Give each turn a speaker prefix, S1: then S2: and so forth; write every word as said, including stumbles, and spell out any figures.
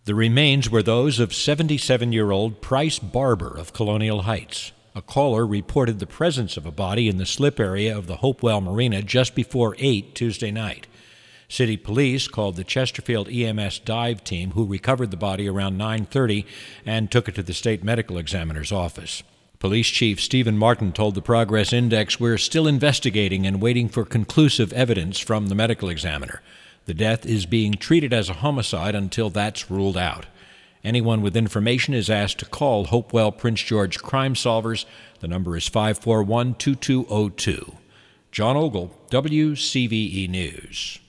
S1: The remains were those of seventy-seven-year-old Price Barber of Colonial Heights. A caller reported the presence of a body in the slip area of the Hopewell Marina just before eight Tuesday night. City police called the Chesterfield E M S dive team, who recovered the body around nine thirty and took it to the state medical examiner's office. Police Chief Stephen Martin told the Progress Index, "We're still investigating and waiting for conclusive evidence from the medical examiner. The death is being treated as a homicide until that's ruled out." Anyone with information is asked to call Hopewell Prince George Crime Solvers. The number is five four one, two two zero two. John Ogle, W C V E News.